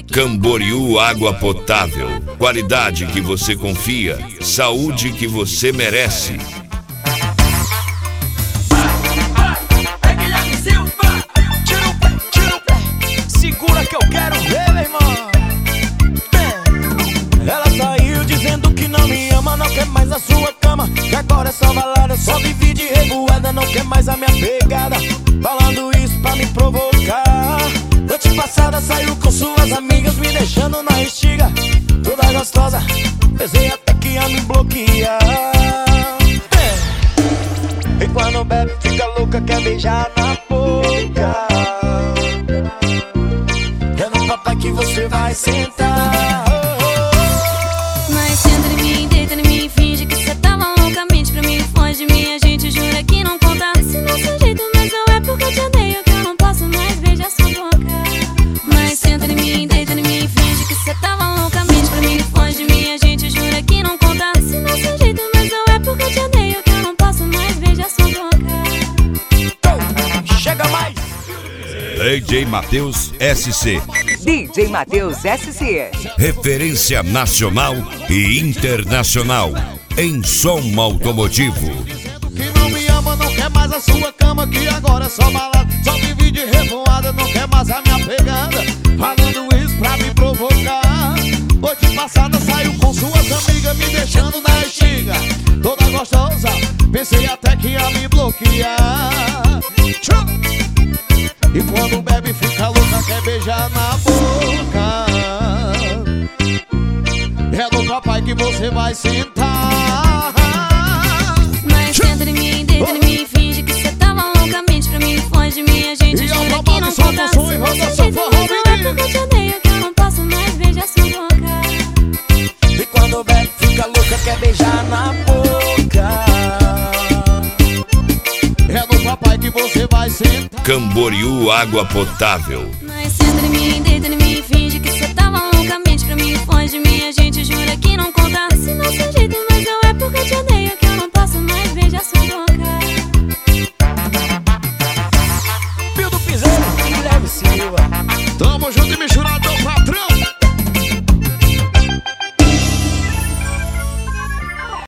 Camboriú Água Potável. Qualidade que você confia, saúde que você merece. Segura que eu quero ver, meu irmão. Ela saiu dizendo que não me ama, não quer mais a sua cama, que agora é só balada, só vive de revoada, não quer mais a minha pegada, falando isso pra me provocar. Noite passada saiu com suas amigas, me deixando na estiga, toda gostosa, pensei até que ia me bloquear. E quando bebe fica louca, quer beijar na boca. É no papai que você vai sentar. Mas senta em mim, deita em mim, finge que cê tava loucamente pra mim, foge de mim, a gente jura que não conta. Esse nosso jeito, mas não é porque eu te odeio que eu não posso mais beijar sua boca. Mas senta em mim, deita em mim, finge que cê tava loucamente pra mim, foge de mim, a gente jura que não conta. Esse nosso jeito, mas não é porque eu te odeio que eu não posso mais beijar sua boca. Chega mais! DJ Matheus SC. DJ Matheus SC. Referência nacional e internacional em som automotivo. Que não me ama, não quer mais a sua cama, que agora é só balada, só vive de revoada, não quer mais a minha pegada, falando isso pra me provocar. Noite passada saiu com suas amigas, me deixando na estiga, toda gostosa, pensei até que ia me bloquear. E quando bebe fica louca, quer beijar na boca. É no papai que você vai sentar. Mas senta em mim, deita em mim, finge que cê tava loucamente pra mim, foge de mim, a gente jura que não conta. Se não jeito, mas não é porque eu te odeio que eu não posso mais beijar sua boca. E quando bebe fica louca, quer beijar na boca. É no papai que você vai sentar. Camboriú Água Potável. Mas senta em mim, deita em mim, finge que cê tava loucamente pra mim, foge de mim, a gente jura que não conta. Esse nosso jeito, mas não é porque eu te odeio que eu não posso mais beijar sua boca.